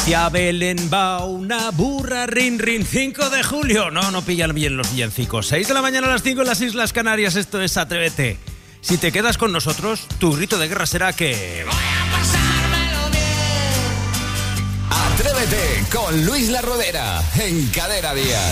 Hacia Belén va una burra, rin, rin, 5 de julio. No pillan bien los villancicos. 6 de la mañana a las 5 en las Islas Canarias. Esto es Atrévete. Si te quedas con nosotros, tu grito de guerra será que... voy a pasármelo bien. Atrévete con Luis La Rodera en Cadena Dial.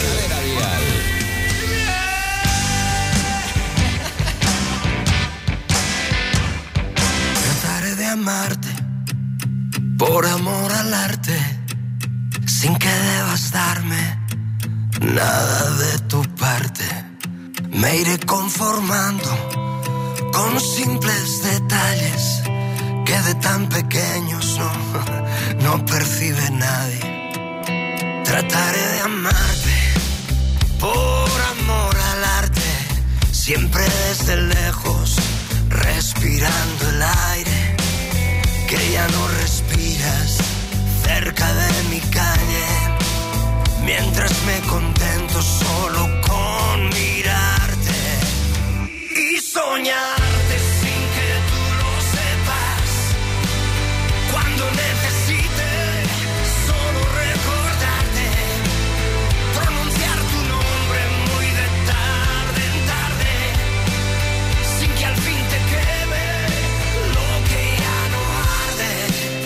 Trataré de amarte por amor al arte, sin que debas darme nada de tu parte. Me iré conformando con simples detalles que de tan pequeños no percibe nadie. Trataré de amarte por amor al arte, siempre desde lejos, respirando el aire que ya no respiras cerca de mi calle, mientras me contento solo con mirarte y soñarte sin que tú lo sepas. Cuando necesite solo recordarte, pronunciar tu nombre muy de tarde en tarde, sin que al fin te queme lo que ya no arde.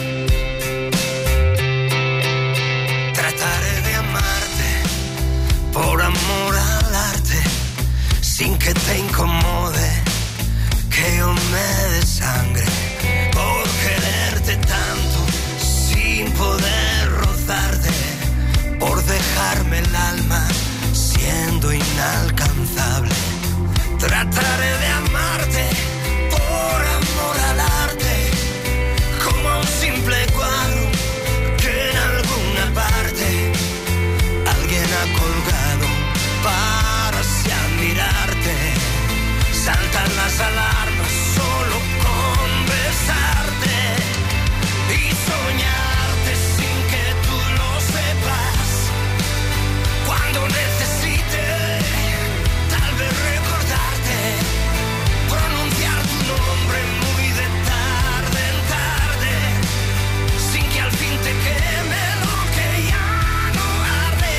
Trataré de amarte por amor al arte, sin que te incomode que yo me desangre por quererte tanto, sin poder rozarte, por dejarme el alma siendo inalcanzable. Trataré de amarte por amor al arte, como un simple cuadro que en alguna parte alguien ha colgado para así admirarte. Saltan las alarmas solo con besarte y soñarte sin que tú lo sepas. Cuando necesite tal vez recordarte, pronunciar tu nombre muy de tarde en tarde, sin que al fin te queme lo que ya no arde.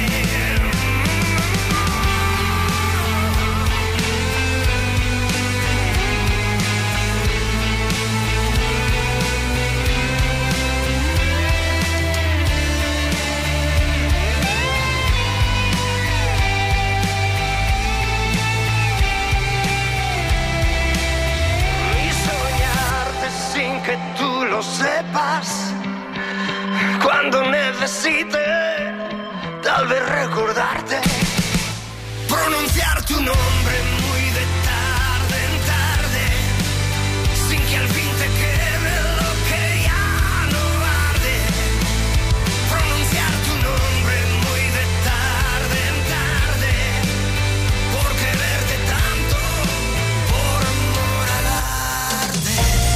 Que tú lo sepas. Cuando necesite tal vez recordarte, pronunciar tu nombre muy de tarde en tarde, sin que al fin te queme lo que ya no arde. Pronunciar tu nombre muy de tarde en tarde, por quererte tanto, por amor al arte.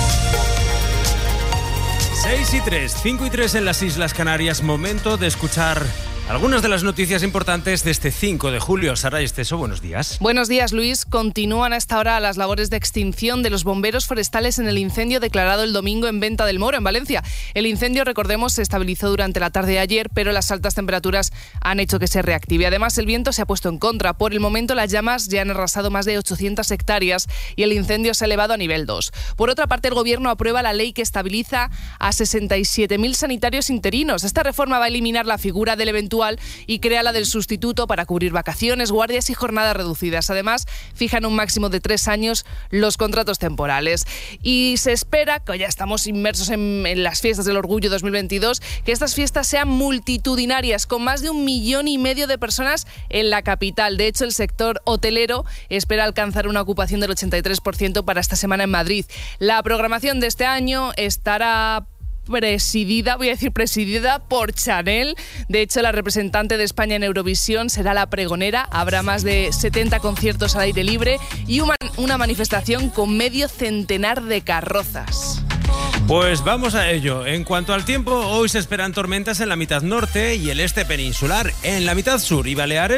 6 y 3, 5 y 3 en las Islas Canarias. Momento de escuchar algunas de las noticias importantes de este 5 de julio. Sara Esteso, buenos días. Buenos días, Luis. Continúan a esta hora las labores de extinción de los bomberos forestales en el incendio declarado el domingo en Venta del Moro, en Valencia. El incendio, recordemos, se estabilizó durante la tarde de ayer, pero las altas temperaturas han hecho que se reactive. Además, el viento se ha puesto en contra. Por el momento, las llamas ya han arrasado más de 800 hectáreas y el incendio se ha elevado a nivel 2. Por otra parte, el Gobierno aprueba la ley que estabiliza a 67.000 sanitarios interinos. Esta reforma va a eliminar la figura del eventual y crea la del sustituto para cubrir vacaciones, guardias y jornadas reducidas. Además, fijan un máximo de 3 años los contratos temporales. Y se espera, que ya estamos inmersos en las fiestas del Orgullo 2022, que estas fiestas sean multitudinarias, con más de 1,5 millones de personas en la capital. De hecho, el sector hotelero espera alcanzar una ocupación del 83% para esta semana en Madrid. La programación de este año estará presidida por Chanel. De hecho, la representante de España en Eurovisión será la pregonera. Habrá más de 70 conciertos al aire libre y una manifestación con medio centenar de carrozas. Pues vamos a ello. En cuanto al tiempo, hoy se esperan tormentas en la mitad norte y el este peninsular. En la mitad sur y Baleares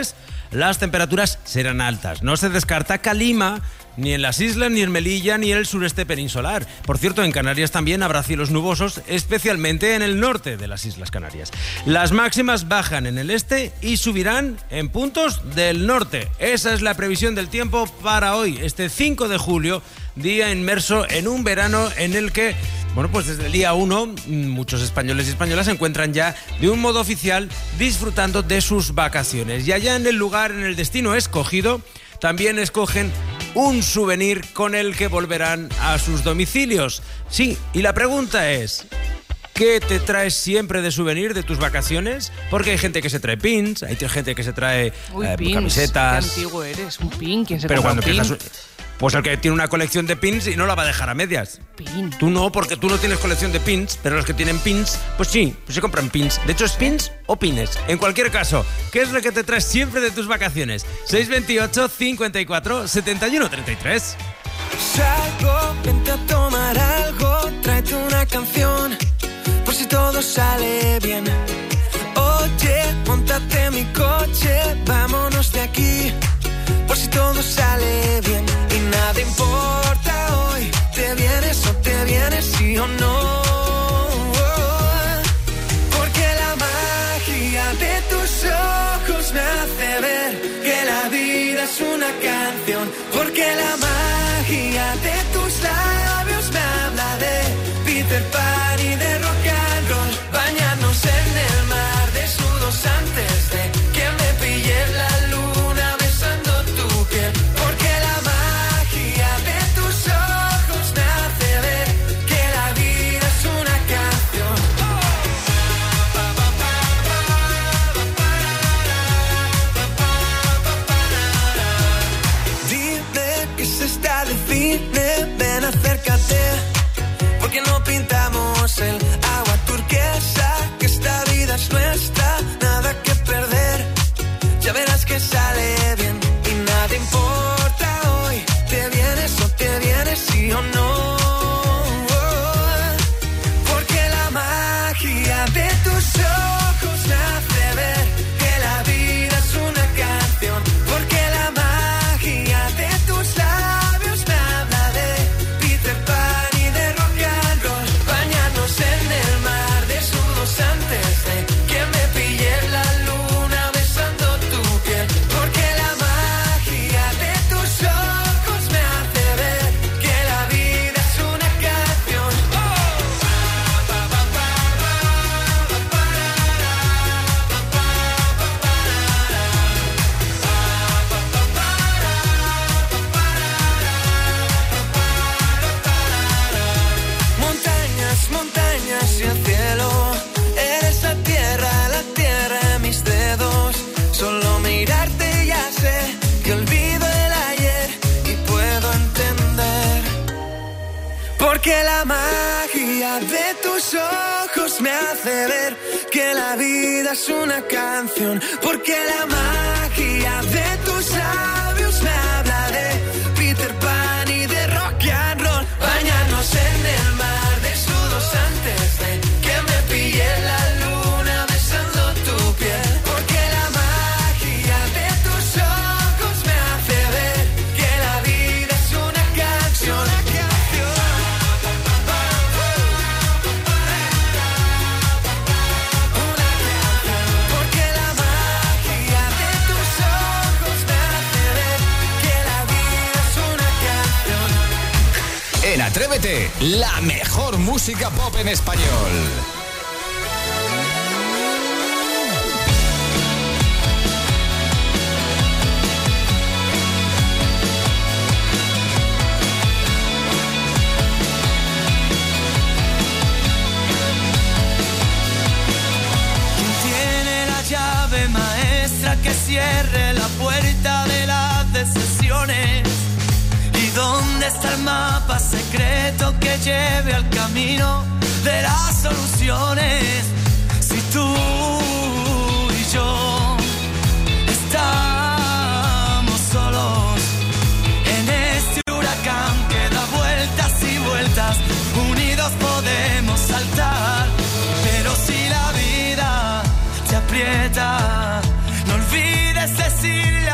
las temperaturas serán altas. No se descarta calima ni en las islas, ni en Melilla, ni en el sureste peninsular. Por cierto, en Canarias también habrá cielos nubosos, especialmente en el norte de las Islas Canarias. Las máximas bajan en el este y subirán en puntos del norte. Esa es la previsión del tiempo para hoy, este 5 de julio, día inmerso en un verano en el que, bueno, pues desde el día 1 muchos españoles y españolas se encuentran ya de un modo oficial disfrutando de sus vacaciones. Y allá en el lugar, en el destino escogido, también escogen un souvenir con el que volverán a sus domicilios. Sí, y la pregunta es, ¿qué te traes siempre de souvenir de tus vacaciones? Porque hay gente que se trae pins, hay gente que se trae pins, camisetas. Qué antiguo eres, un pin, ¿quién se Pero compra cuando un pin? Pues el que tiene una colección de pins y no la va a dejar a medias. Pin. Tú no, porque tú no tienes colección de pins, pero los que tienen pins, pues sí, pues se compran pins. De hecho, ¿es pins o pines? En cualquier caso, ¿qué es lo que te traes siempre de tus vacaciones? 628 54 71 33. Salgo, vente a tomar algo, tráete una canción, por si todo sale bien. Oye, móntate en mi coche, vámonos de aquí, por si todo sale bien. Y nada importa hoy, te vienes o te vienes, sí o no. Porque la magia de tus ojos me hace ver que la vida es una canción. Porque la magia de tus labios me habla de Peter Pan y de rock and roll. Bañarnos en el mar desnudos antes de que me pille la luna besando tu piel. Porque la magia de tus ojos me hace ver que la vida es una canción. Dime que se está de cine, ven acércate, porque no pintamos el agua turquesa, que esta vida es nuestra, nada que perder, ya verás que sale bien. Y nada importa hoy, te vienes o te vienes, sí o no. Porque la magia de tus ojos me hace ver que la vida es una canción. Porque la magia de tus labios me habla de Peter Pan y de rock and roll. Bañarnos en el mar desnudos antes de que me pille la luna besando tu piel. Porque la magia de tus ojos me hace ver que la vida es una canción. Montañas, montañas y el cielo, eres la tierra en mis dedos. Solo mirarte ya sé que olvido el ayer y puedo entender. Porque la magia de tus ojos me hace ver que la vida es una canción. Porque la magia de tus labios me habla de Peter Pan y de rock and roll. Bañarnos en el mar desnudos antes de que me pille la luna besando tu piel. Porque la magia de tus ojos me hace ver que la vida es una canción. Una canción. Porque la magia de tus ojos me hace ver que la vida es una canción. En Atrévete, la mejor música pop en español. Tiene la llave maestra que cierre la puerta de las decisiones. ¿Y dónde está el mapa secreto que lleve al camino de las soluciones? Si tú y yo estamos solos en este huracán que da vueltas y vueltas, unidos podemos saltar. Pero si la vida te aprieta, no olvides decirle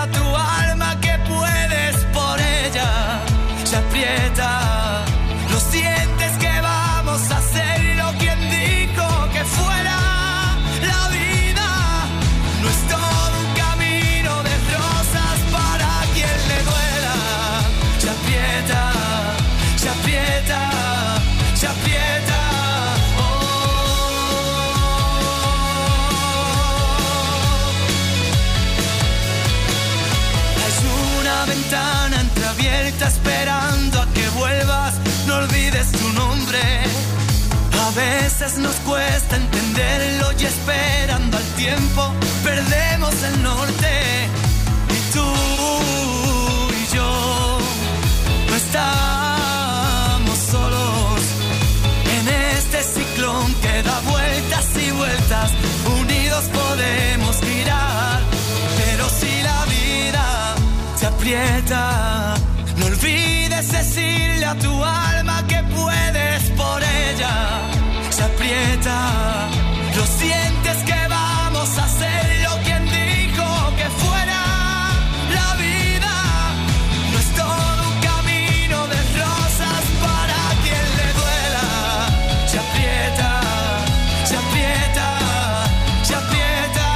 puerta esperando a que vuelvas, no olvides tu nombre. A veces nos cuesta entenderlo y esperando al tiempo perdemos el norte. Y tú y yo no estamos solos en este ciclón que da vueltas y vueltas. Unidos podemos girar, pero si la vida te aprieta, no olvides decirle a tu alma que puedes por ella. Se aprieta, lo sientes que vamos a hacerlo. Quien dijo que fuera la vida, no es todo un camino de rosas para quien le duela. Se aprieta, se aprieta, se aprieta.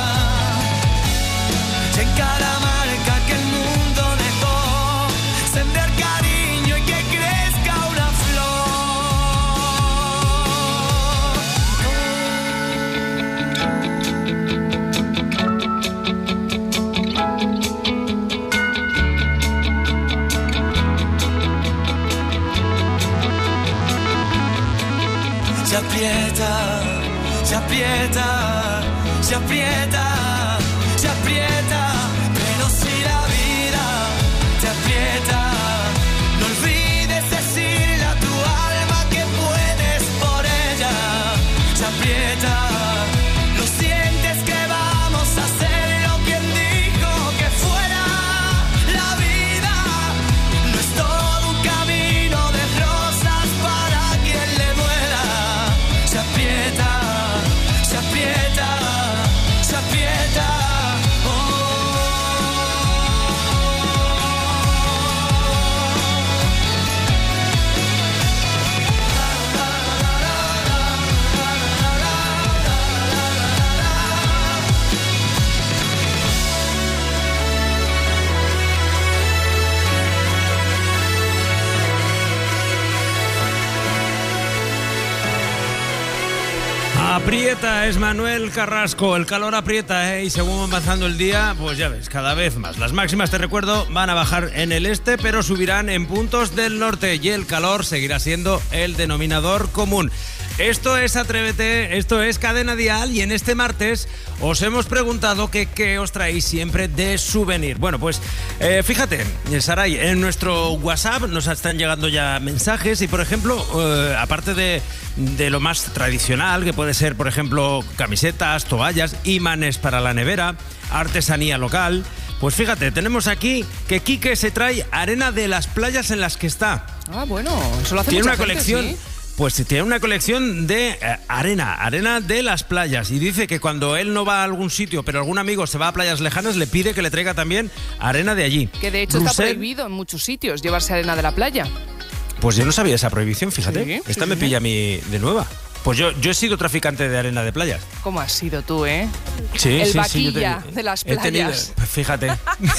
Y en cada marca que el mundo dejó, sembrar cariño y que crezca una flor. Se aprieta, se aprieta, se aprieta, se aprieta, pero si la vida te aprieta, no olvides decirle a tu alma que puedes por ella. Se aprieta, lo sientes que vamos a hacerlo. Quien dijo que fuera la vida, no es todo un camino de rosas para quien le duela. Se aprieta, se aprieta, se aprieta. Aprieta es Manuel Carrasco, el calor aprieta, y según va avanzando el día, pues ya ves, cada vez más. Las máximas, te recuerdo, van a bajar en el este, pero subirán en puntos del norte y el calor seguirá siendo el denominador común. Esto es Atrévete, esto es Cadena Dial, y en este martes os hemos preguntado que qué os traéis siempre de souvenir. Bueno, pues fíjate, Saray, en nuestro WhatsApp nos están llegando ya mensajes y, por ejemplo, aparte de lo más tradicional, que puede ser, por ejemplo, camisetas, toallas, imanes para la nevera, artesanía local, pues fíjate, tenemos aquí que Quique se trae arena de las playas en las que está. Ah, bueno, eso lo hace Tiene mucha una gente, colección... ¿sí? Pues tiene una colección de arena de las playas, y dice que cuando él no va a algún sitio, pero algún amigo se va a playas lejanas, le pide que le traiga también arena de allí. Que de hecho está prohibido en muchos sitios llevarse arena de la playa. Pues yo no sabía esa prohibición, fíjate. Sí, Esta sí, me sí. pilla a mí de nueva. Pues yo he sido traficante de arena de playas. ¿Cómo has sido tú, eh? Sí, El sí, vaquilla sí, de las he tenido- playas. pues fíjate.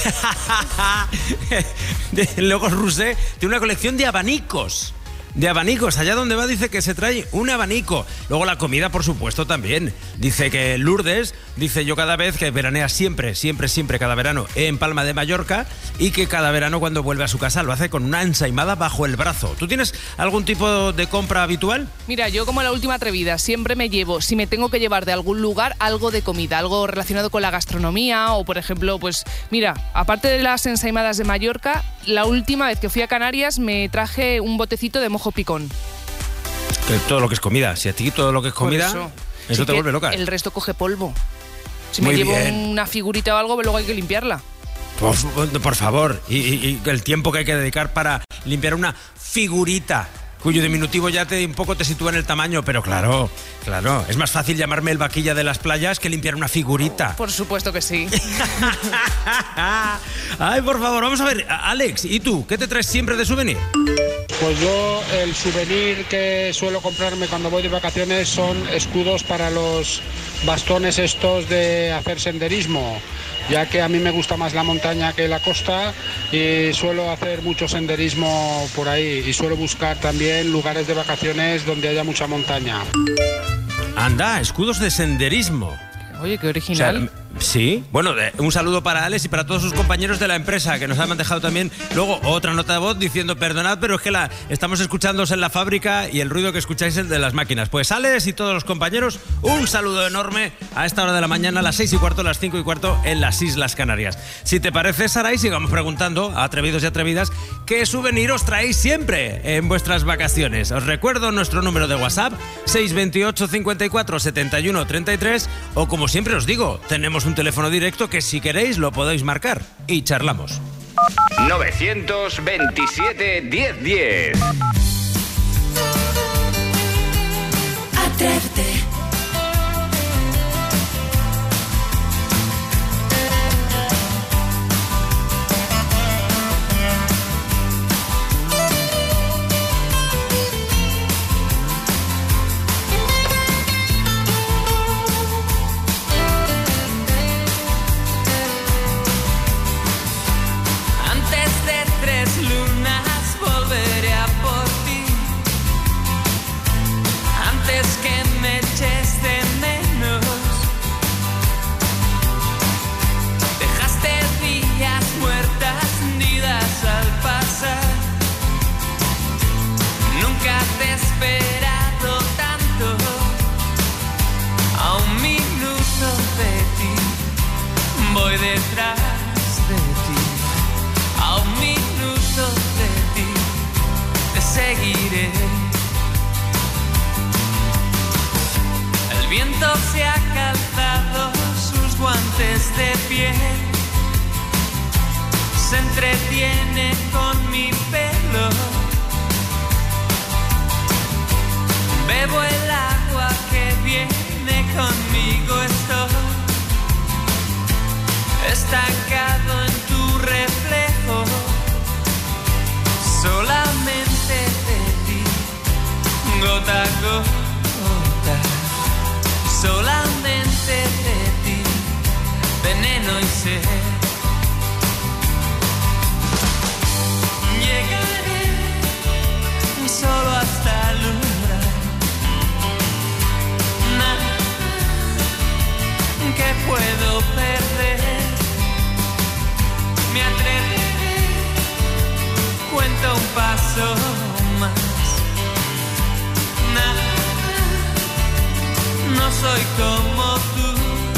Luego Rusé tiene una colección de abanicos. De abanicos, allá donde va dice que se trae un abanico. Luego la comida, por supuesto, también. Dice que Lourdes, dice yo cada vez que veranea siempre, cada verano en Palma de Mallorca, y que cada verano cuando vuelve a su casa lo hace con una ensaimada bajo el brazo. ¿Tú tienes algún tipo de compra habitual? Mira, yo como la última atrevida siempre me llevo, si me tengo que llevar de algún lugar, algo de comida, algo relacionado con la gastronomía o, por ejemplo, pues mira, aparte de las ensaimadas de Mallorca, la última vez que fui a Canarias me traje un botecito de mojo picón. Que todo lo que es comida. Si a ti todo lo que es comida, Por eso Sí, te que vuelve loca. El resto coge polvo. Si Muy me llevo bien. una figurita o algo, luego hay que limpiarla. Por favor, y el tiempo que hay que dedicar para limpiar una figurita, cuyo diminutivo ya un poco te sitúa en el tamaño, pero claro, es más fácil llamarme el vaquilla de las playas que limpiar una figurita. Por supuesto que sí. Ay, por favor, vamos a ver, Alex, ¿y tú? ¿Qué te traes siempre de souvenir? Pues yo el souvenir que suelo comprarme cuando voy de vacaciones son escudos para los bastones estos de hacer senderismo, ya que a mí me gusta más la montaña que la costa y suelo hacer mucho senderismo por ahí y suelo buscar también lugares de vacaciones donde haya mucha montaña. Anda, escudos de senderismo. Oye, qué O sea, original. Sí, bueno, un saludo para Alex y para todos sus compañeros de la empresa que nos han dejado también luego otra nota de voz diciendo perdonad, pero es que estamos escuchándoos en la fábrica y el ruido que escucháis es el de las máquinas. Pues Alex y todos los compañeros, un saludo enorme a esta hora de la mañana, a las 6:15, las 5:15 en las Islas Canarias. Si te parece, Saray, sigamos preguntando a atrevidos y atrevidas qué souvenir os traéis siempre en vuestras vacaciones. Os recuerdo nuestro número de WhatsApp, 628 54 71 33, o como siempre os digo, tenemos un teléfono directo que si queréis lo podéis marcar y charlamos. 927 1010. Atrévete. Detrás de ti, a un minuto de ti, te seguiré. El viento se ha calzado sus guantes de piel, se entretiene con mi pelo. Bebo el agua que viene conmigo, estoy estancado en tu reflejo, solamente de ti, gota a gota, solamente de ti, veneno y sed. Llegaré solo hasta el umbral, nada que puedo perder. Me atreveré, cuento un paso más. Nada, no soy como tú.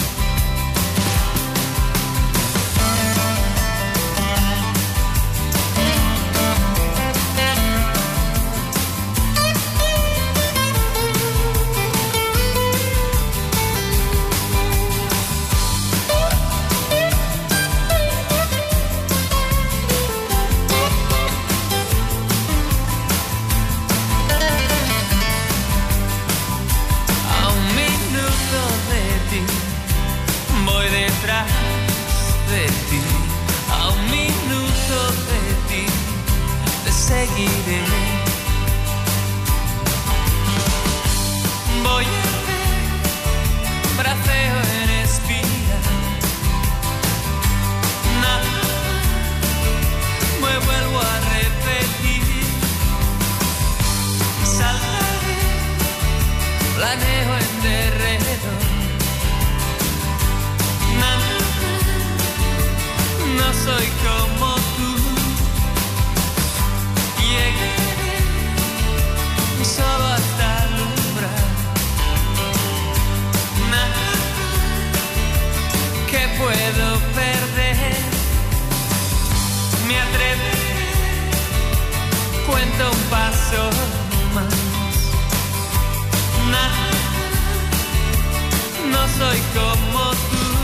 De ti, a un minuto de ti, te seguiré. Voy a ver, braceo en espira, nada, me vuelvo a repetir. Saltaré, planeo en derredor. No soy como tú, llegaré solo hasta el umbral, nada que puedo perder. Me atreveré, cuento un paso más, nada, no soy como tú.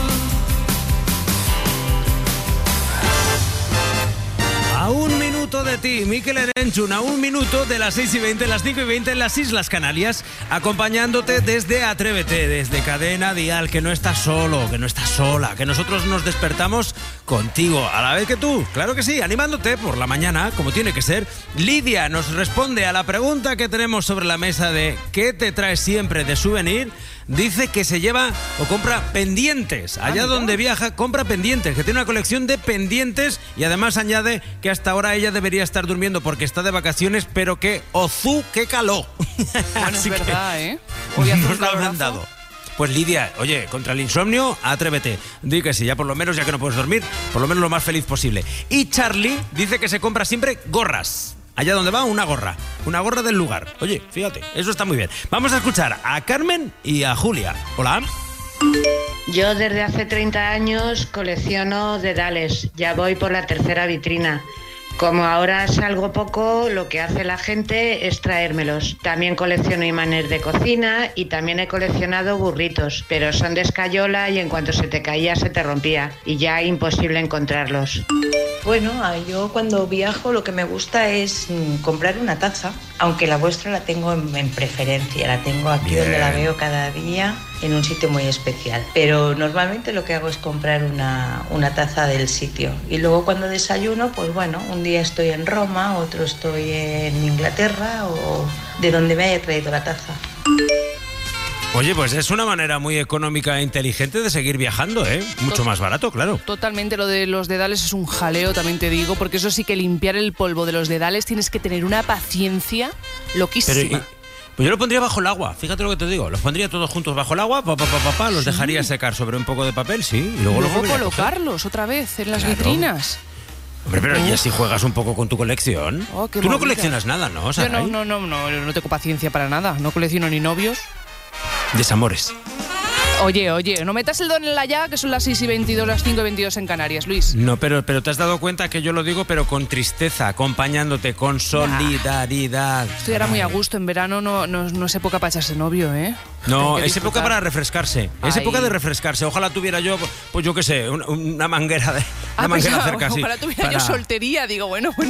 A un minuto de ti, Mikel Erenchun, a un minuto de las 6:20, las 5:20 en las Islas Canarias, acompañándote desde Atrévete, desde Cadena Dial, que no estás solo, que no estás sola, que nosotros nos despertamos contigo, a la vez que tú, claro que sí, animándote por la mañana, como tiene que ser. Lidia nos responde a la pregunta que tenemos sobre la mesa de ¿qué te traes siempre de souvenir? Dice que se lleva o compra pendientes. Allá donde viaja, compra pendientes, que tiene una colección de pendientes y además añade que hasta ahora ella debería estar durmiendo porque está de vacaciones, pero que ¡ozú, qué caló! Bueno, es verdad, ¿eh? Hoy hace nos lo han dado. Pues Lidia, oye, contra el insomnio, atrévete. Di que sí, ya por lo menos, ya que no puedes dormir, por lo menos lo más feliz posible. Y Charlie dice que se compra siempre gorras. Allá donde va, una gorra del lugar. Oye, fíjate, eso está muy bien. Vamos a escuchar a Carmen y a Julia. Hola. Yo desde hace 30 años colecciono dedales, ya voy por la tercera vitrina. Como ahora salgo poco, lo que hace la gente es traérmelos. También colecciono imanes de cocina y también he coleccionado burritos, pero son de escayola y en cuanto se te caía se te rompía y ya imposible encontrarlos. Bueno, yo cuando viajo lo que me gusta es comprar una taza, aunque la vuestra la tengo en preferencia, la tengo aquí Bien. donde la veo cada día, en un sitio muy especial. Pero normalmente lo que hago es comprar una taza del sitio. Y luego cuando desayuno, pues bueno, un día estoy en Roma, otro estoy en Inglaterra o de donde me haya traído la taza. Oye, pues es una manera muy económica e inteligente de seguir viajando, ¿eh? Mucho más barato, claro. Totalmente, lo de los dedales es un jaleo, también te digo, porque eso sí que limpiar el polvo de los dedales tienes que tener una paciencia loquísima. Pues yo lo pondría bajo el agua, fíjate lo que te digo. Los pondría todos juntos bajo el agua, los dejaría secar sobre un poco de papel, sí, y luego colocarlos otra vez en las vitrinas. Hombre, pero y así juegas un poco con tu colección. Oh, qué Tú no movida. coleccionas nada, ¿no, Yo Saray? no tengo paciencia para nada, no colecciono ni novios. Desamores. Oye, no metas el don en la llaga, que son las 6:22, las 5:22 en Canarias, Luis. No, pero te has dado cuenta que yo lo digo, pero con tristeza, acompañándote, con solidaridad. Estoy ahora muy a gusto, en verano no es época para echarse novio, ¿eh? No, Hay que es época disfrutar. para refrescarse. Es Ay. época de refrescarse. Ojalá tuviera yo, pues yo qué sé, una manguera de una manguera cerca así. Ojalá tuviera yo soltería, digo, bueno, Luis.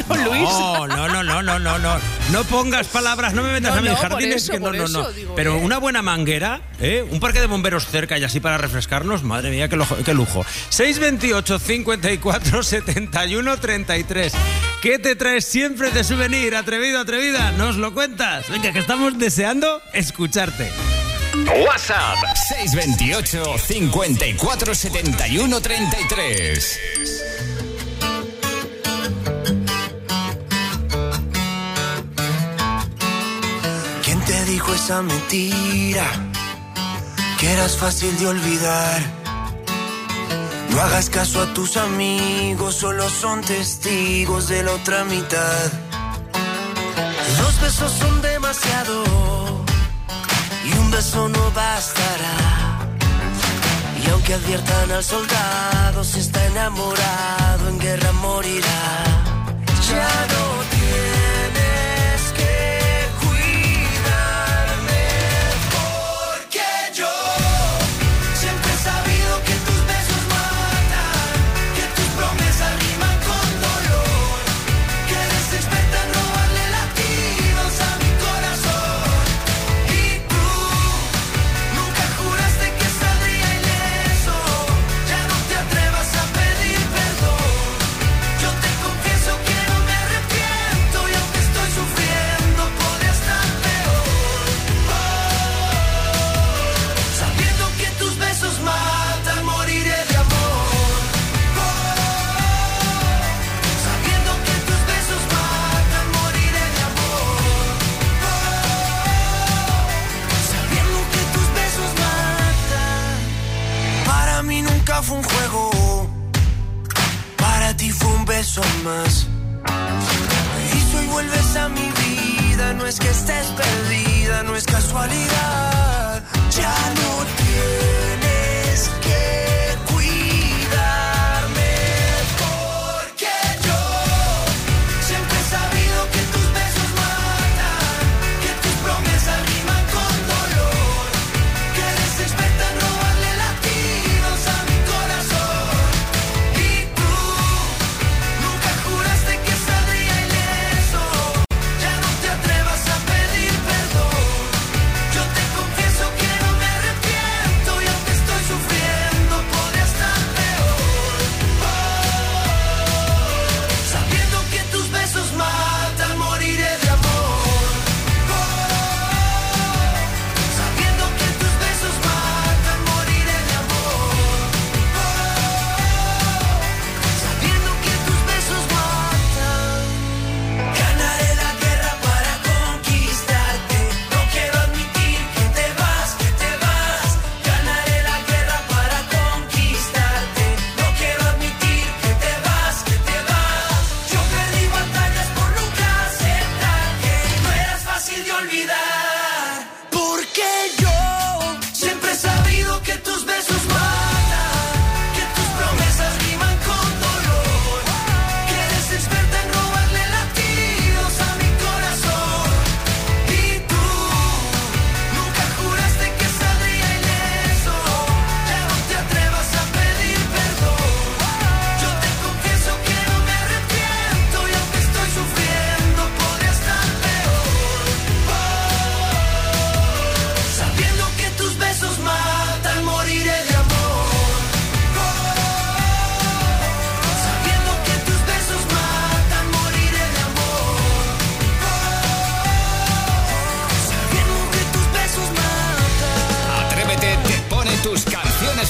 No. No pongas palabras, no me metas No, a mis no, jardines, por que eso, digo, Pero una buena manguera, un parque de bomberos cerca y así para refrescarnos, madre mía, qué lujo. 628 54 71 33. ¿Qué te traes siempre de souvenir, atrevido, atrevida? ¿Nos lo cuentas? Venga, que estamos deseando escucharte. WhatsApp 628 54 71 33. ¿Quién te dijo esa mentira? Que eras fácil de olvidar. No hagas caso a tus amigos, solo son testigos de la otra mitad. Dos besos son demasiado y un beso no bastará. Y aunque adviertan al soldado, si está enamorado, en guerra morirá. Ya no tienes que cuidarme, porque yo siempre he sabido que tus besos matan, que tus promesas riman con dolor, que eres experta en robarle latidos a mi corazón. Y tú nunca juraste que saldría ileso, ya no te atrevas a pedir perdón. Yo te confieso que no me arrepiento y aunque estoy sufriendo podría estar peor. Sabiendo que tus besos matan, moriré de amor. Sabiendo que tus besos matan, moriré de amor. Sabiendo que tus besos matan. Para mí nunca fue un juego, para ti fue un beso más. Y si hoy vuelves a mi vida, no es que estés perdida, no es casualidad. Ya no tienes que cuidarme, porque yo siempre he sabido que tus besos matan, que tus promesas riman con dolor, que eres experta en robarle latidos a mi corazón. Y tú nunca juraste que saldría ileso, ya no te atrevas a pedir perdón. Yo te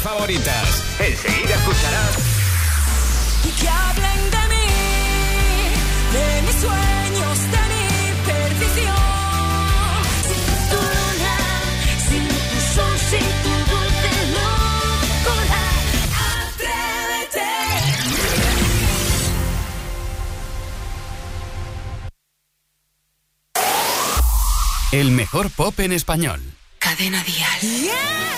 favoritas. Enseguida escucharás... Que hablen de mí, de mis sueños, de mi perdición. Sin tu luna, sin tu sol, sin tu dulce locura. Atrévete. El mejor pop en español. Cadena Dial.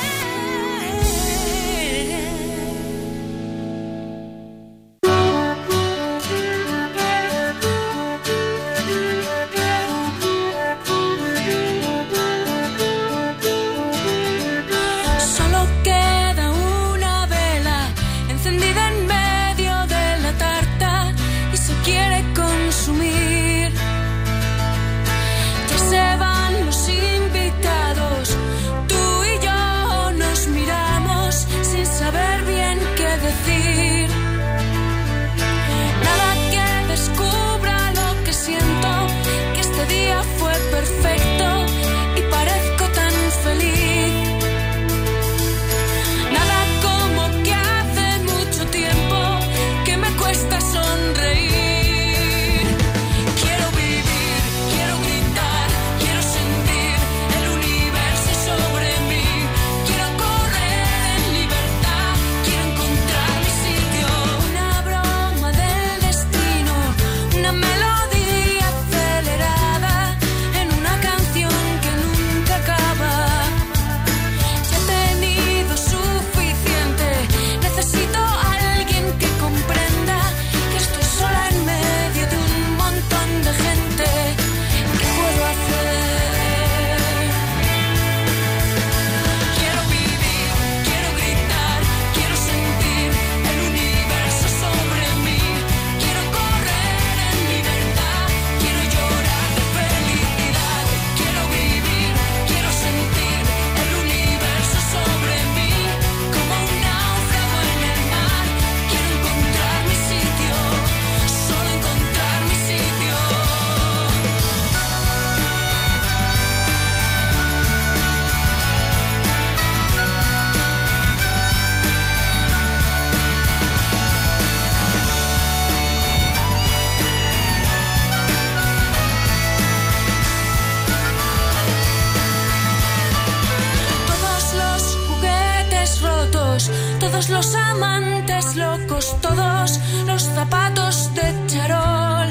Todos los amantes locos, todos los zapatos de charol,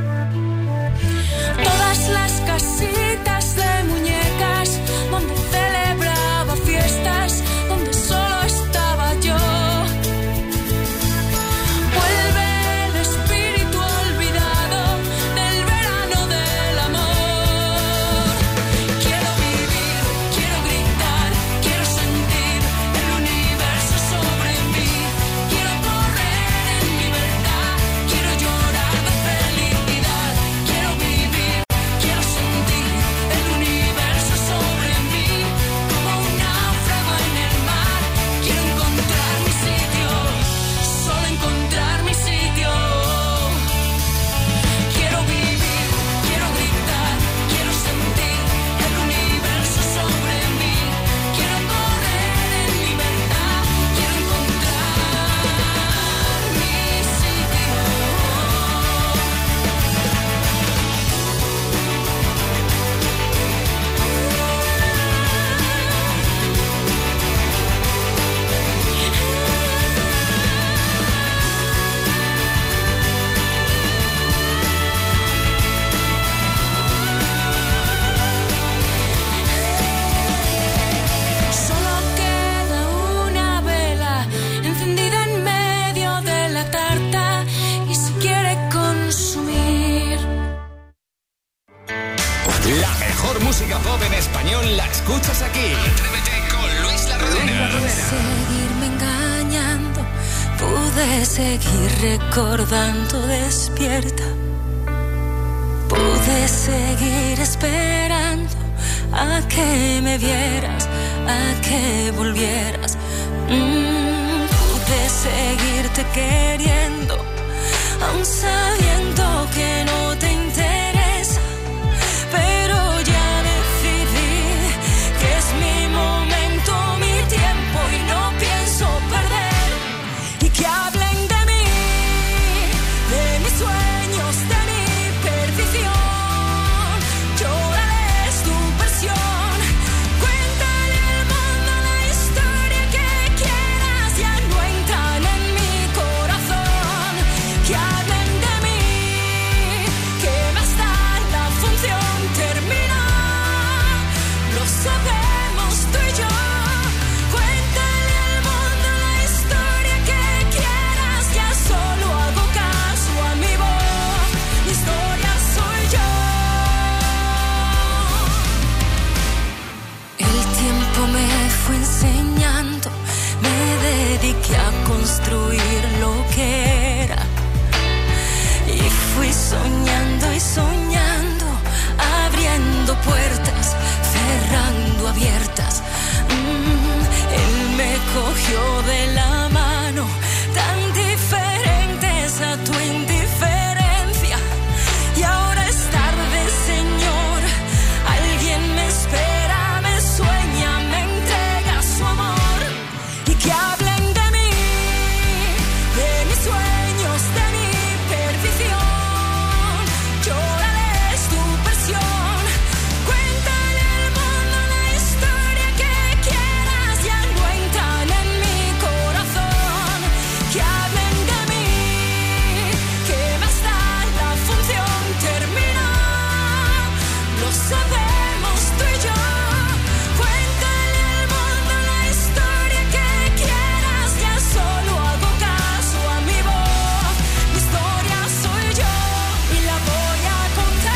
todas las casitas de muñecas donde celebraba fiestas, donde solo estaba yo. Vuelve el espíritu olvidado del verano del amor. Quiero vivir, quiero gritar, quiero sentir el universo sobre mí. Quiero correr en libertad, quiero llorar de felicidad. Quiero vivir, quiero sentir el universo sobre mí. Como un náufrago en el mar, quiero encontrar mi sitio, solo encontrar mi sitio. Quiero vivir, quiero gritar, quiero sentir el universo sobre mí. Quiero correr en libertad, quiero encontrar mi sitio. Solo queda una vela encendida en medio de la tarta y se quiere consumir. La mejor música pop en español la escuchas aquí. Atrévete con Luis La Rodena. Seguirme engañando, pude seguir recordando despierta, pude seguir esperando a que me vieras, a que volvieras. Pude seguirte queriendo, aun sabiendo que no te interesa, pero ya decidí que es mi momento, mi tiempo y no pienso que a construir lo que era. Y fui soñando y soñando, abriendo puertas, cerrando abiertas. Él me cogió de la mano, tan diferentes a tu indiferencia. Y ahora es tarde, Señor, alguien me espera, me sueña, me entrega su amor. Y que hablen de mí, de mis sueños, de mi perdición. Llórales tu versión, cuéntale al mundo la historia que quieras, ya no entran en mi corazón. Que hablen de mí, que más da, la función terminó. Lo sabemos tú y yo. Cuéntale al mundo la historia que quieras, ya solo hago caso a mi voz. Mi historia soy yo y la voy a contar.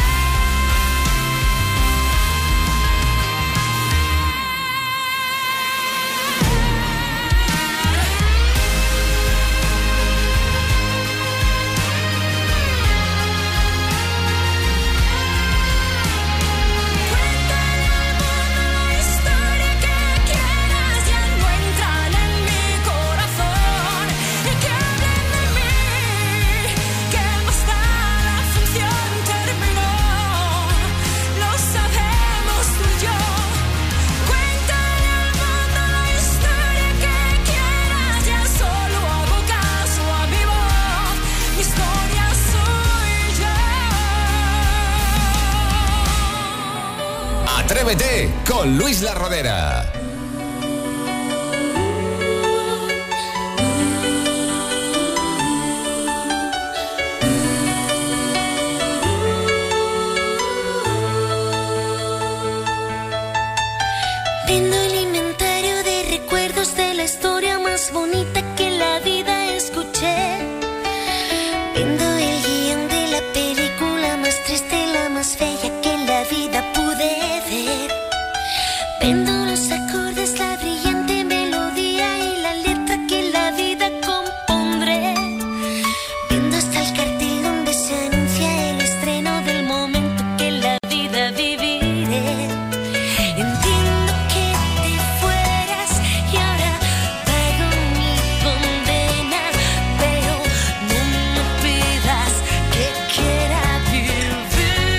Cuéntale al mundo la historia que quieras, ya no entran en mi corazón. Y que hablen de mí, que más da, la función terminó. Lo sabemos tú y yo. Cuéntale al mundo la historia que quieras, ya solo hago caso a mi voz. Mi historia soy yo. Atrévete con Luis La Rodera. Viendo el inventario de recuerdos de la historia más bonita que en la vida escuché. Viendo el guión de la película más triste, la más bella que en la vida pude ver. Viendo los acordes, la brillante melodía y la letra que en la vida compondré. Viendo hasta el cartel donde se anuncia el estreno del momento que en la vida viviré. Entiendo que te fueras y ahora pago mi condena, pero no me pidas que quiera vivir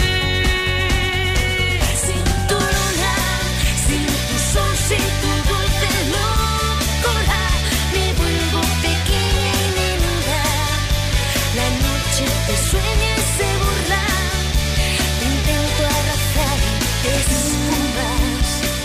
sin tu luna, sin tu sol, sin tu dulce locura. Me vuelvo pequeña y menuda, la noche te sueña y se burla. Te intento abrazar y te esfumas.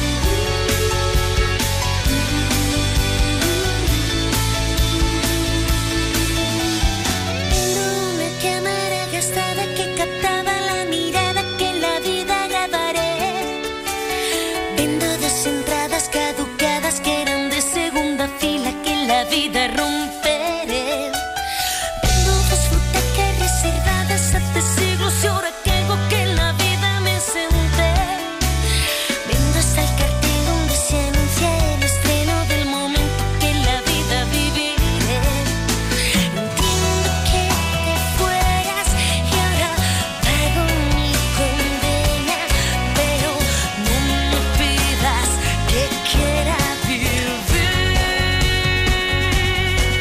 Tengo una cámara gastada que captaba la mirada que en la vida grabaré. Vendo dos entradas caducadas que eran de segunda fila que en la vida romperé. Vendo dos butacas reservadas hace siglos y ahora caigo que en la vida me senté. Vendo hasta el cartel donde se anuncia el estreno del momento que en la vida viviré. Entiendo que te fueras y ahora pago mi condena, pero no me pidas que quiera vivir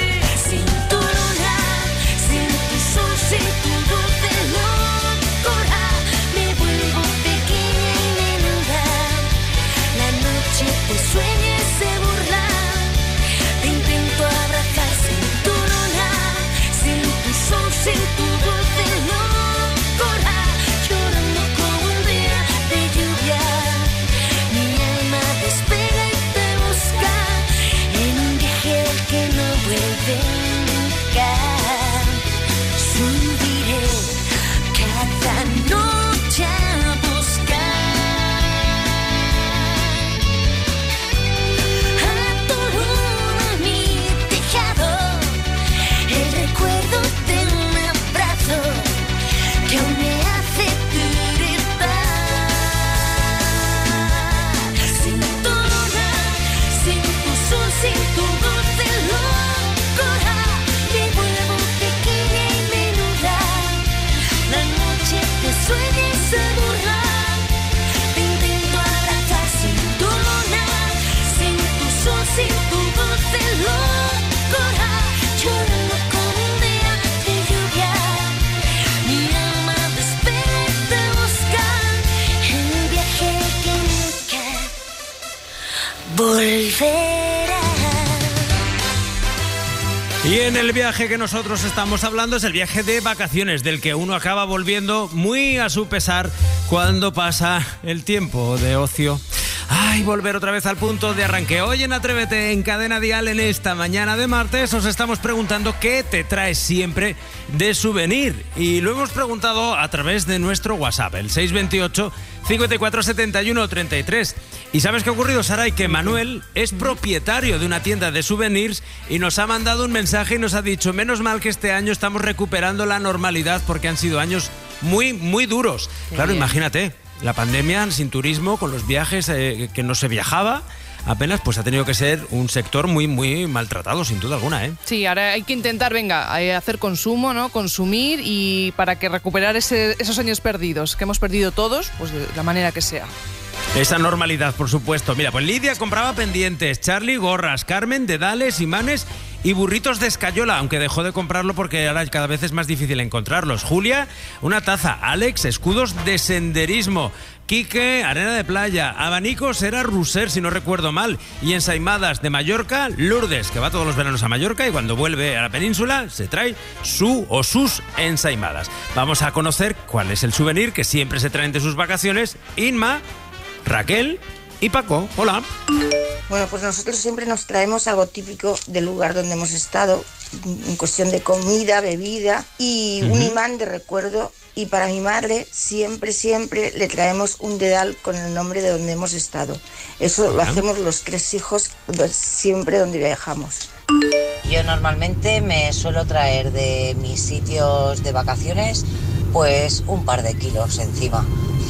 Y en el viaje que nosotros estamos hablando es el viaje de vacaciones, del que uno acaba volviendo muy a su pesar cuando pasa el tiempo de ocio. Ay, volver otra vez al punto de arranque. Hoy en Atrévete, en Cadena Dial, en esta mañana de martes, os estamos preguntando qué te traes siempre de souvenir. Y lo hemos preguntado a través de nuestro WhatsApp, el 628 54 71 33. ¿Y sabes qué ha ocurrido, Saray? Que Manuel es propietario de una tienda de souvenirs y nos ha mandado un mensaje y nos ha dicho: menos mal que este año estamos recuperando la normalidad porque han sido años muy, muy duros. Claro, imagínate, la pandemia, sin turismo, con los viajes, que no se viajaba apenas, pues ha tenido que ser un sector muy, muy maltratado, sin duda alguna, ¿eh? Sí, ahora hay que intentar, hacer consumo, ¿no? Consumir, y para que recuperar esos años perdidos, que hemos perdido todos, pues de la manera que sea. Esa normalidad, por supuesto. Mira, pues Lidia compraba pendientes, Charlie gorras, Carmen dedales, imanes y burritos de escayola, aunque dejó de comprarlo porque ahora cada vez es más difícil encontrarlos. Julia, una taza. Alex, escudos de senderismo. Quique, arena de playa. Abanicos era Russer, si no recuerdo mal. Y ensaimadas de Mallorca, Lourdes, que va todos los veranos a Mallorca y cuando vuelve a la península se trae su o sus ensaimadas. Vamos a conocer cuál es el souvenir que siempre se traen de sus vacaciones Inma, Raquel y Paco. Hola. Bueno, pues nosotros siempre nos traemos algo típico del lugar donde hemos estado, en cuestión de comida, bebida y un imán de recuerdo. Y para mi madre siempre le traemos un dedal con el nombre de donde hemos estado. Eso lo hacemos los 3 hijos siempre donde viajamos. Yo normalmente me suelo traer de mis sitios de vacaciones pues un par de kilos encima.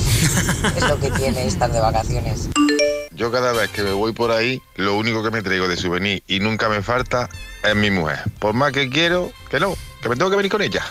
Es lo que tiene estar de vacaciones. Yo cada vez que me voy por ahí, lo único que me traigo de souvenir y nunca me falta es mi mujer. Por más que quiero, que no, que me tengo que venir con ella.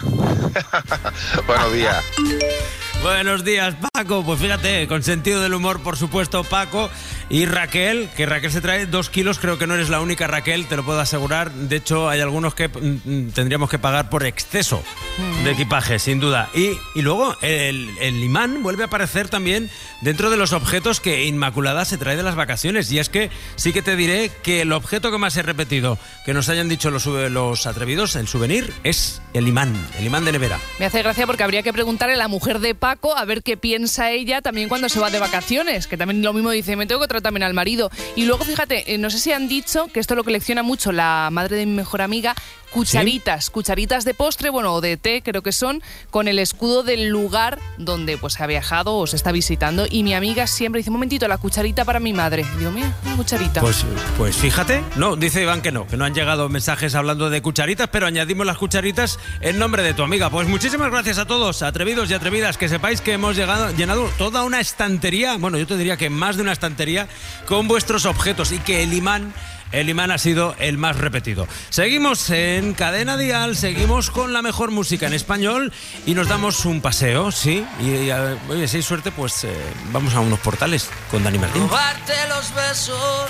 Buenos días. Buenos días, Paco. Pues fíjate, con sentido del humor, por supuesto, Paco. Y Raquel, que Raquel se trae 2 kilos, creo que no eres la única, Raquel, te lo puedo asegurar. De hecho, hay algunos que tendríamos que pagar por exceso de equipaje, sin duda. Y luego el imán vuelve a aparecer también dentro de los objetos que Inmaculada se trae de las vacaciones. Y es que sí que te diré que el objeto que más he repetido, que nos hayan dicho los atrevidos, el souvenir, es el imán de nevera. Me hace gracia porque habría que preguntarle a la mujer de Paco a ver qué piensa ella también cuando se va de vacaciones, que también lo mismo dice: me tengo que tratar también al marido. Y luego, fíjate, no sé si han dicho que esto lo colecciona mucho la madre de mi mejor amiga, cucharitas de postre, o de té, creo que son, con el escudo del lugar donde pues ha viajado o se está visitando. Y mi amiga siempre dice: un momentito, la cucharita para mi madre. Y digo, mira, una cucharita. Pues fíjate, no, dice Iván que no han llegado mensajes hablando de cucharitas, pero añadimos las cucharitas en nombre de tu amiga. Pues muchísimas gracias a todos, atrevidos y atrevidas, que sepáis que hemos llenado toda una estantería, yo te diría que más de una estantería, con vuestros objetos, y que el imán ha sido el más repetido. Seguimos en Cadena Dial, seguimos con la mejor música en español y nos damos un paseo, sí. Y oye, si hay suerte, pues vamos a unos portales con Dani Martín. Robarte los besos,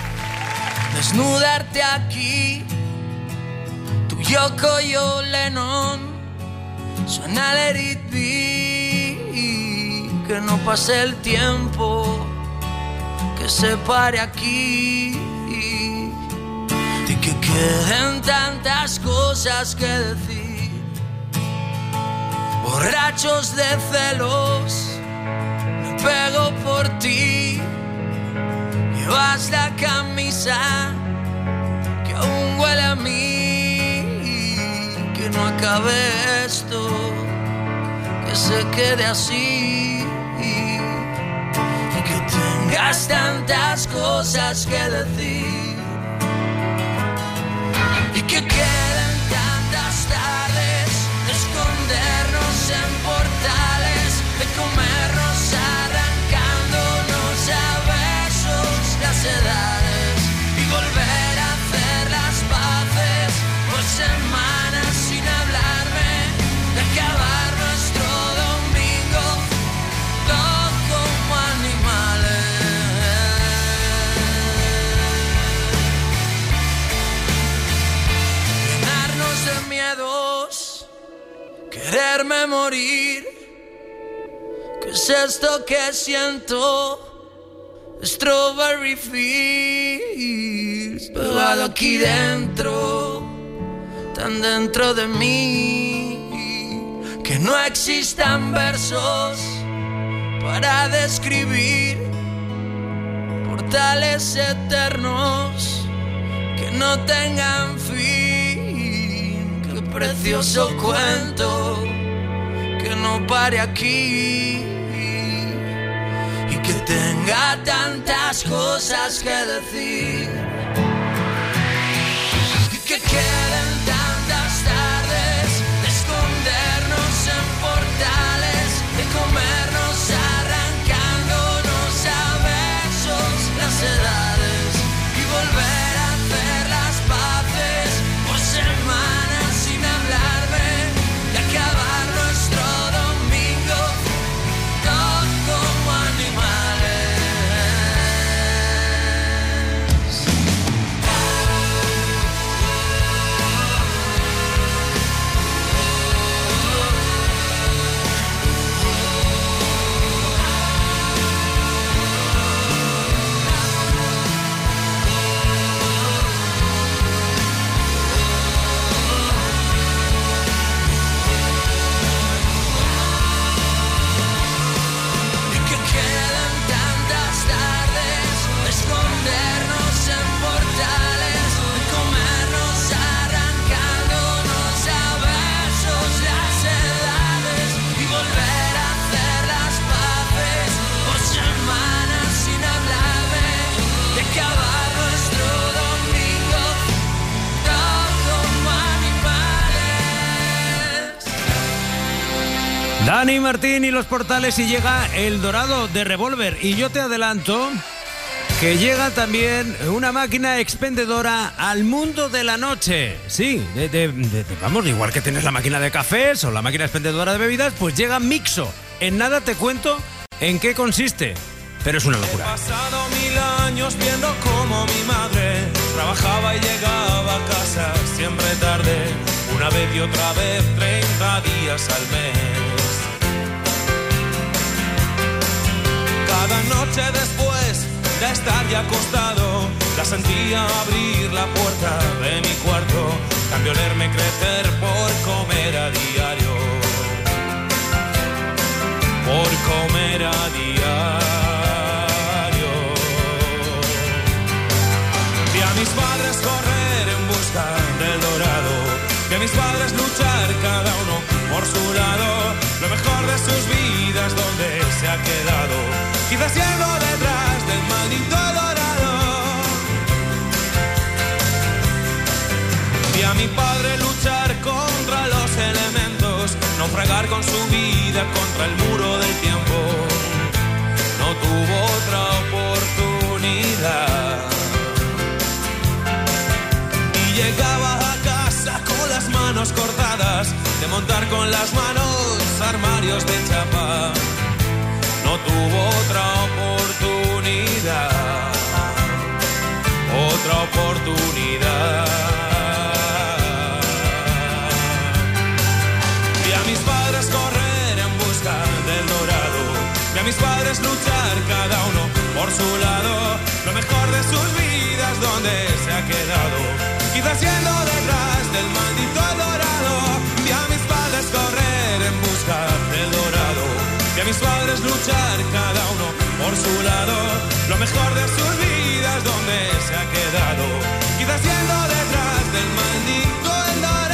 desnudarte aquí, tu Yoko y yo Lennon, suena Let It Be, que no pase el tiempo, que se pare aquí. Y que queden tantas cosas que decir, borrachos de celos, me pego por ti. Llevas la camisa que aún huele a mí, que no acabe esto, que se quede así, y que tengas tantas cosas que decir. Y que queden tantas tardes de escondernos en portales, de comernos arrancándonos a besos las edades, y volver a hacer las paces por semanas sin hablarme, de acabar nuestro domingo todo como animales. De miedos, quererme morir. ¿Qué es esto que siento? Strawberry fields pegado aquí dentro, tan dentro de mí, que no existan versos para describir portales eternos que no tengan fin. Qué precioso cuento que no pare aquí y que tenga tantas cosas que decir, que queden tantas tardes de escondernos en portales, de comernos arrancándonos a besos las edades y volver a hacer las paces por semanas sin hablarme y acabar nuestro domingo todos como animales. Dani Martín y los portales, y llega El Dorado de Revolver. Y yo te adelanto que llega también una máquina expendedora al mundo de la noche. Sí, vamos, igual que tienes la máquina de cafés o la máquina expendedora de bebidas, pues llega Mixo. En nada te cuento en qué consiste, pero es una locura. He pasado 1000 años viendo cómo mi madre trabajaba y llegaba a casa siempre tarde, una vez y otra vez, 30 días al mes. Cada noche después de estar ya acostado, la sentía abrir la puerta de mi cuarto, cambio olerme crecer por comer a diario, por comer a diario. Vi a mis padres correr en busca del dorado, vi a mis padres luchar cada uno por su lado, lo mejor de sus vidas donde se ha quedado, quizás yendo detrás del maldito dorado. Vi a mi padre luchar contra los elementos, naufragar con su vida contra el muro del tiempo, no tuvo otra oportunidad y llegaba a casa con las manos cortadas, de montar con las manos armarios de chapa, no tuvo otra oportunidad, otra oportunidad. Vi a mis padres correr en busca del dorado, vi a mis padres luchar cada uno por su lado, lo mejor de sus vidas donde se ha quedado, quizás yendo detrás del maldito dorado. Vi a mis padres correr en busca del dorado, vi a mis padres luchar cada uno por su lado, lo mejor de sus vidas donde se ha quedado, quizás yendo detrás del maldito el dorado.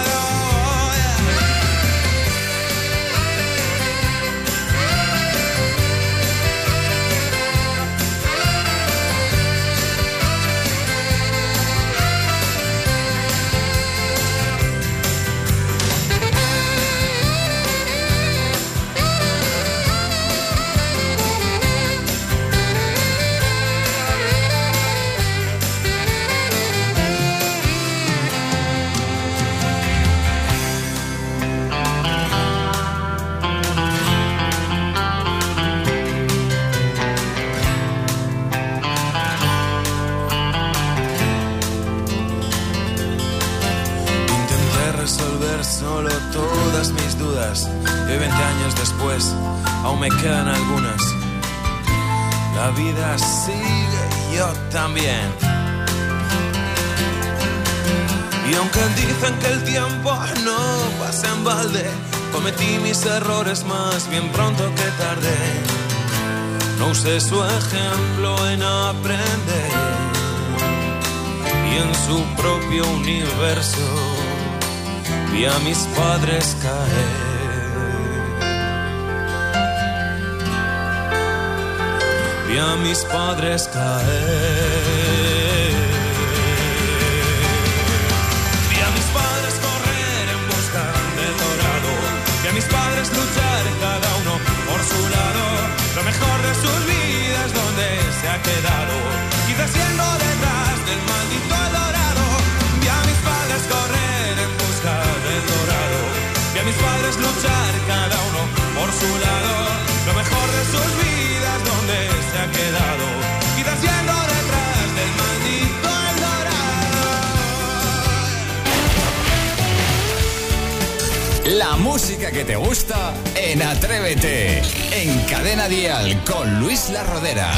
Solo todas mis dudas, y hoy 20 años después aún me quedan algunas. La vida sigue y yo también. Y aunque dicen que el tiempo no pasa en balde, cometí mis errores más bien pronto que tarde. No usé su ejemplo en aprender, y en su propio universo vi a mis padres caer. Vi a mis padres caer. Vi a mis padres correr en busca del dorado. Vi a mis padres luchar cada uno por su lado. Lo mejor de sus vidas donde se ha quedado, quizás siendo detrás del maldito dorado. Vi a mis padres correr en busca del dorado. Vi a mis padres luchar cada uno por su lado. Lo mejor de sus vidas donde se ha quedado, quizás siendo detrás del maldito dorado. La música que te gusta en Atrévete, en Cadena Dial con Luis La Rodera.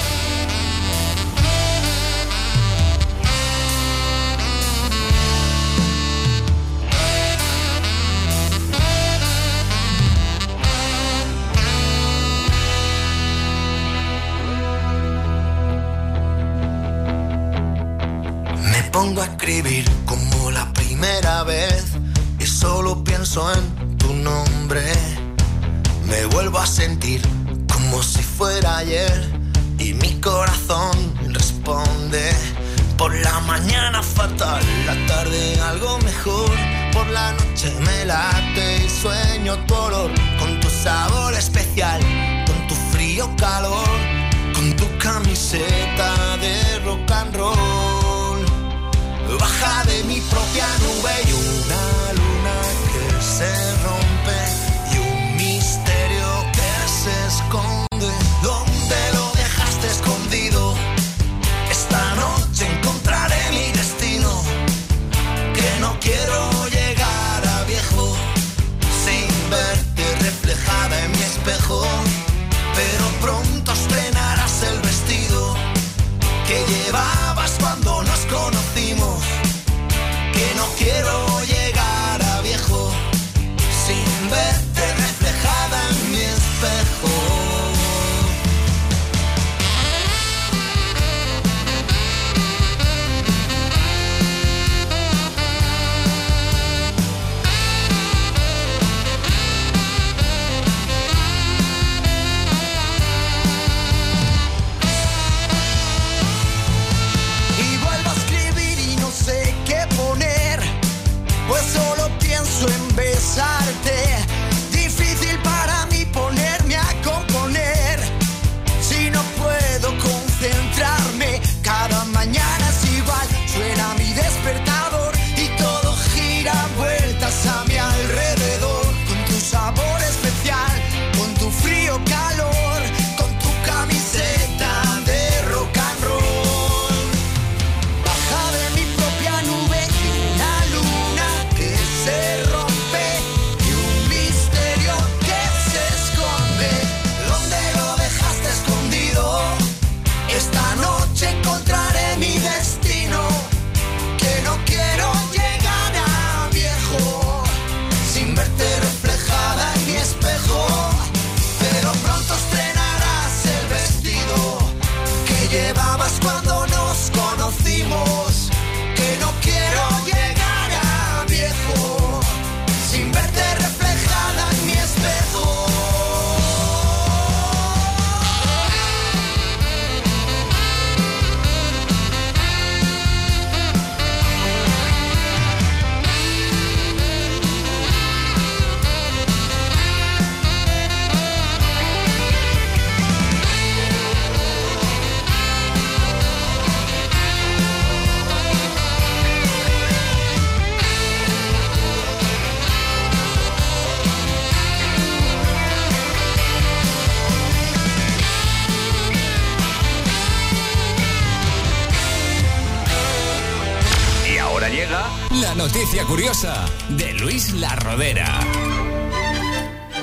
Pongo a escribir como la primera vez y solo pienso en tu nombre. Me vuelvo a sentir como si fuera ayer y mi corazón responde. Por la mañana fatal, la tarde algo mejor. Por la noche me late y sueño tu olor, con tu sabor especial, con tu frío calor, con tu camiseta de rock and roll. Baja de mi propia nube y una luna que se rompe y un misterio que se esconde. ¿Dónde lo dejaste escondido? Esta noche encontraré mi destino, que no quiero llegar a viejo sin verte reflejada en mi espejo. Pero pronto estrenarás el vestido que llevabas cuando nos conocimos, que no quiero llegar a viejo sin verte reflejada en mi espejo. Pues solo pienso en besarte. Difícil para mí ponerme a componer si no puedo concentrarme. Cada mañana es igual, suena mi despertador y todo gira vueltas a mi alrededor. Con tu sabor especial, con tu frío calor, con tu camiseta de rock and roll. Baja de mi propia nube y una luna que se rompe y un misterio que se esconde. ¿Dónde lo dejaste escondido? Esta noche encontraré mi destino, que no quiero llegar a viejo sin verte reflejada en mi espejo. Pero pronto estrenarás el vestido que llevabas cuando nos conocimos, que no quiero llegar a viejo sin verte reflejada en mi espejo. Y ahora llega la noticia curiosa de Luis La Rodera.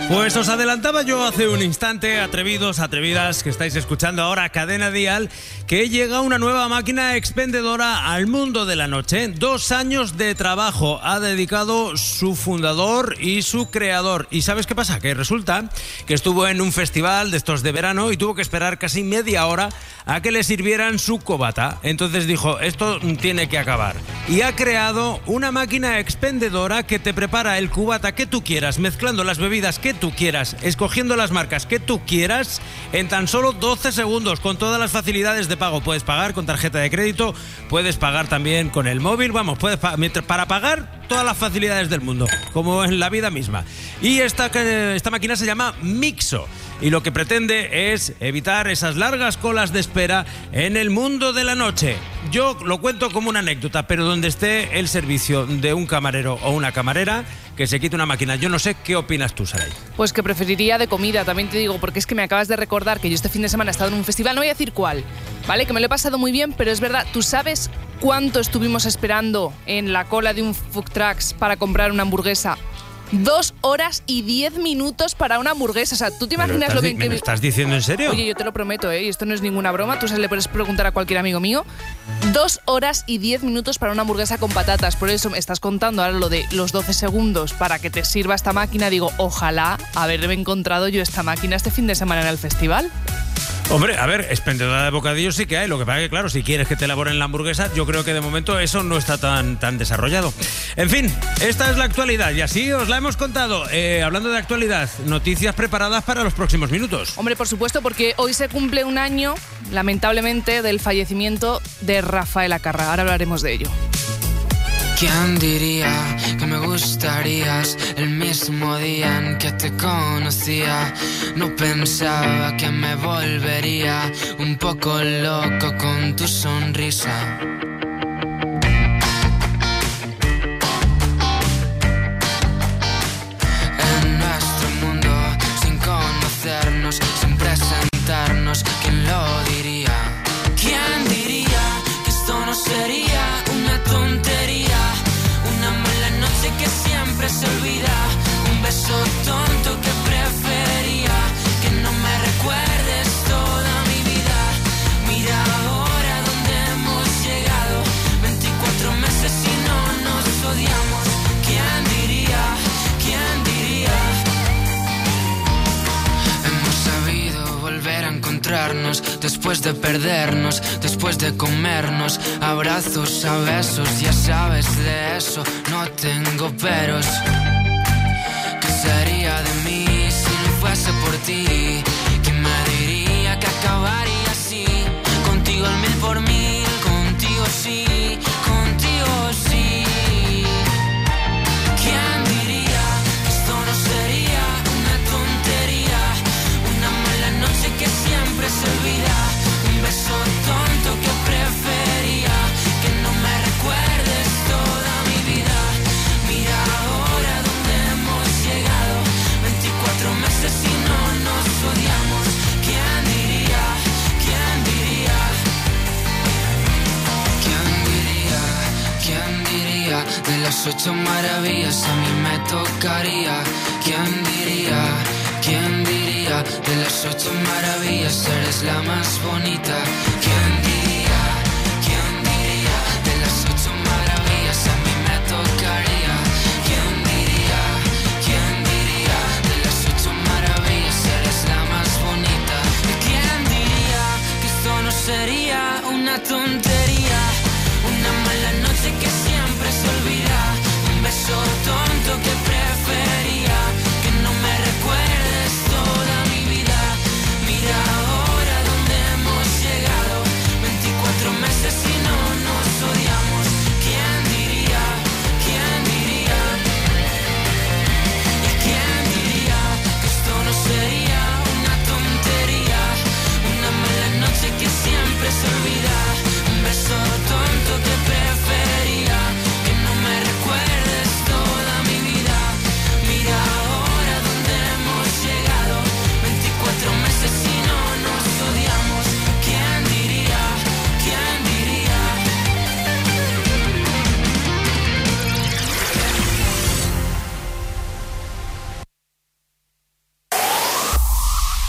Pues os adelantaba yo hace un instante, atrevidos, atrevidas, que estáis escuchando ahora Cadena Dial, que llega una nueva máquina expendedora al mundo de la noche. 2 años de trabajo ha dedicado su fundador y su creador. ¿Y sabes qué pasa? Que resulta que estuvo en un festival de estos de verano y tuvo que esperar casi media hora a que le sirvieran su cubata. Entonces dijo, esto tiene que acabar. Y ha creado una máquina expendedora que te prepara el cubata que tú quieras, mezclando las bebidas que tú quieras, escogiendo las marcas que tú quieras, en tan solo 12 segundos, con todas las facilidades de pago. Puedes pagar con tarjeta de crédito, puedes pagar también con el móvil, vamos, puedes para pagar todas las facilidades del mundo, como en la vida misma. Y esta máquina se llama Mixo, y lo que pretende es evitar esas largas colas de espera en el mundo de la noche. Yo lo cuento como una anécdota, pero donde esté el servicio de un camarero o una camarera, que se quite una máquina. Yo no sé qué opinas tú, Saray. Pues que preferiría de comida, también te digo, porque es que me acabas de recordar que yo este fin de semana he estado en un festival, no voy a decir cuál, ¿vale? Que me lo he pasado muy bien, pero es verdad, ¿tú sabes cuánto estuvimos esperando en la cola de un food trucks para comprar una hamburguesa? 2 horas y 10 minutos para una hamburguesa. O sea, ¿tú te imaginas lo bien que... ¿Me lo estás diciendo en serio? Oye, yo te lo prometo, y esto no es ninguna broma. Tú le puedes preguntar a cualquier amigo mío. 2 horas y 10 minutos para una hamburguesa con patatas. Por eso me estás contando ahora lo de los 12 segundos para que te sirva esta máquina. Digo, ojalá haberme encontrado yo esta máquina este fin de semana en el festival. Hombre, a ver, expendedora de bocadillos sí que hay. Lo que pasa es que, claro, si quieres que te elaboren la hamburguesa, yo creo que de momento eso no está tan desarrollado. En fin, esta es la actualidad y así os la hemos contado. Hablando de actualidad, noticias preparadas para los próximos minutos. Hombre, por supuesto, porque hoy se cumple un año, lamentablemente, del fallecimiento de Rafael Acarra. Ahora hablaremos de ello. ¿Quién diría que me gustarías el mismo día en que te conocía? No pensaba que me volvería un poco loco con tu sonrisa. En nuestro mundo, sin conocernos, sin presentarnos, ¿quién lo diría? ¿Quién diría que esto no sería una tontería? Una mala noche que siempre se olvida, un beso tonto que prefería que no me recuerdes toda mi vida. Mira ahora dónde hemos llegado, 24 meses y no nos odiamos. ¿Quién diría? ¿Quién diría? Hemos sabido volver a encontrarnos después de perdernos, después de comernos, abrazos a besos, ya sabes de eso, no tengo peros. ¿Qué sería de mí si no fuese por ti? ¿Quién me diría que acabaría así? Contigo al 1000 por 1000, contigo sí, contigo sí. ¿Quién diría que esto no sería una tontería? Una mala noche que siempre se olvida, un beso tonto que prefería que no me recuerdes toda mi vida. Mira ahora dónde hemos llegado, 24 meses y no nos odiamos. ¿Quién diría? ¿Quién diría? ¿Quién diría? ¿Quién diría? De las 8 maravillas a mí me tocaría. ¿Quién diría? ¿Quién diría? De las 8 maravillas eres la más bonita. ¿Quién diría? ¿Quién diría? De las 8 maravillas a mí me tocaría. ¿Quién diría? ¿Quién diría? De las 8 maravillas eres la más bonita. ¿Quién diría que esto no sería una tontería? Una mala noche que siempre se olvida, un beso tonto que prefería que no me recuerdes toda mi vida. Mira ahora dónde hemos llegado, 24 meses y no nos odiamos. ¿Quién diría? ¿Quién diría? ¿Y quién diría que esto no sería una tontería? Una mala noche que siempre se olvida, un beso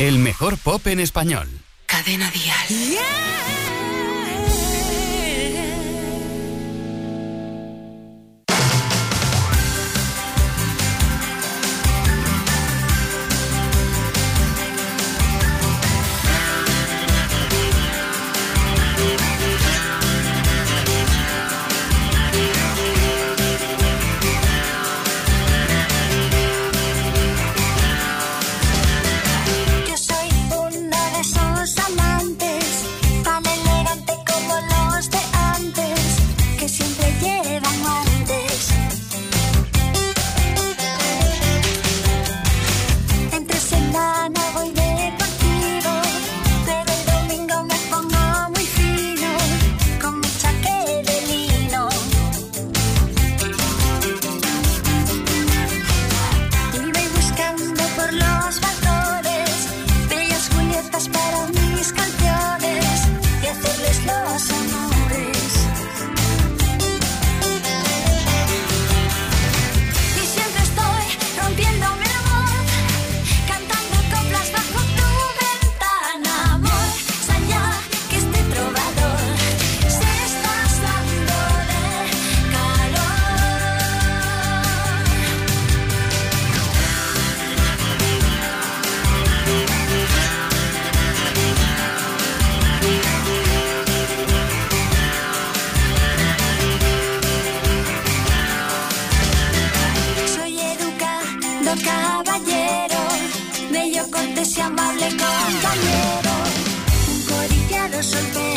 El mejor pop en español. Cadena Dial. Yo soy uno de esos amantes tan elegante como los de antes, que siempre llevan guantes. Entre semana voy deportivo, pero el domingo me pongo muy fino, con mi chaqué de lino. Y voy buscando por los balcones bellas Julietas para mis canciones y hacerles los honores. Y siempre estoy rompiéndome la voz, cantando coplas bajo tu ventana, amor. Allá que este trovador se está asando de calor. Soy educado caballero, bello, cortés y amable compañero, un codiciado soltero.